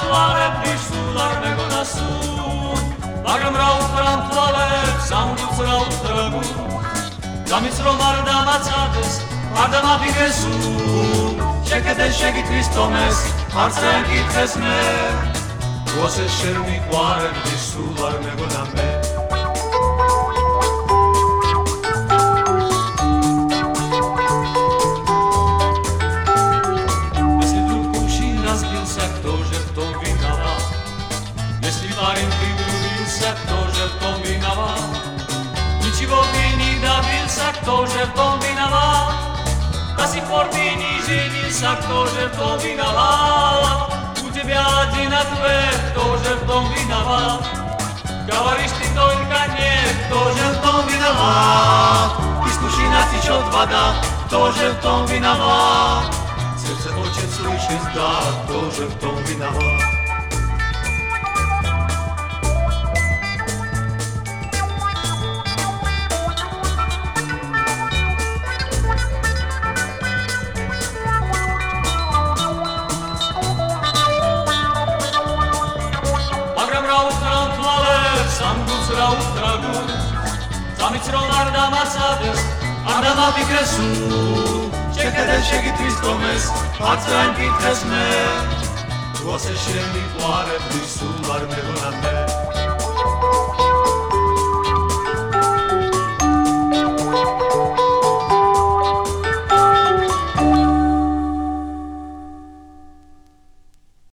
ვალებდი სულ არ მეგონა სულ მაგრამ რა უთხრამ თვალებს ამბობს რა უთხრაგულ გამიც რომ არ დამაცადეს არ დამაფიქრე სულ შეკეთე შეკითხვის თომეს არც რა ეკითხეს მე როასე შენ მიყვარებდი სულ არ მეგონა მე Парень влюбился, кто же в том виноват? Ничего ты не добился, кто же в том виноват? До сих пор ты не женился, кто же в том виноват? У тебя один ответ, кто же в том виноват? Говоришь ты только нет, кто же в том виноват? Из кувшина течет вода, кто же в том виноват? Сердце хочет слышать, да, кто же в том виноват? რა უთხრაგულ გამიც რომ არ დამაცადეს არ დამაფიქრე სულ შეკეთე შეკითხვის თომეს არც რა ეკითხეს მე როასე შენ მიყვარებდი სულ არ მეგონა მე